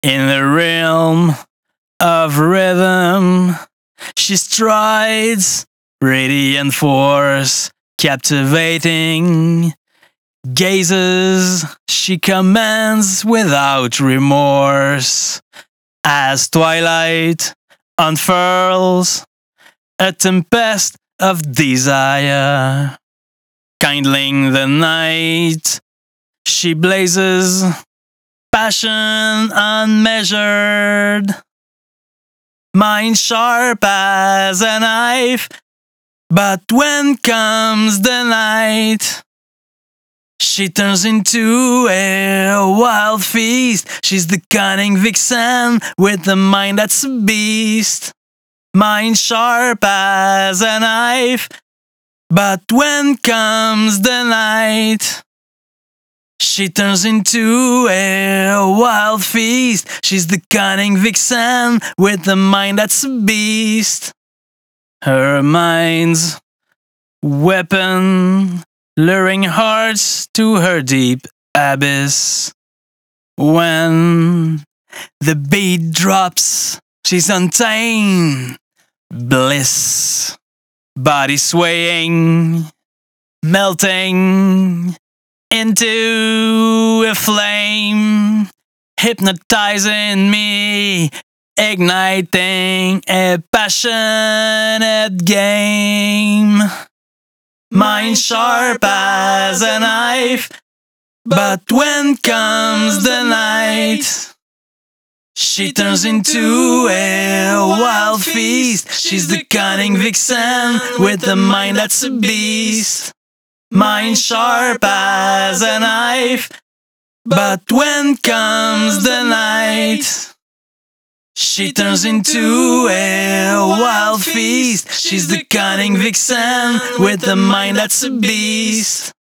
In the realm of rhythm, she strides, radiant force, captivating gazes. She commands without remorse. As twilight unfurls, a tempest of desire, kindling the night, she blazes, passion unmeasured, mind sharp as a knife. But when comes the night, she turns into a wild feast. She's the cunning vixen with a mind that's a beast, mind sharp as a knife. But when comes the night, she turns into a wild feast. She's the cunning vixen with a mind that's a beast. Her mind's weapon, luring hearts to her deep abyss. When the beat drops, she's untamed bliss. Body swaying, melting into a flame, hypnotizing me, igniting a passionate game. Mind sharp as a knife, but when comes the night, she turns into a wild feast. She's the cunning vixen with a mind that's a beast, mind sharp as a knife. But when comes the night, she turns into a wild feast. She's the cunning vixen with a mind that's a beast.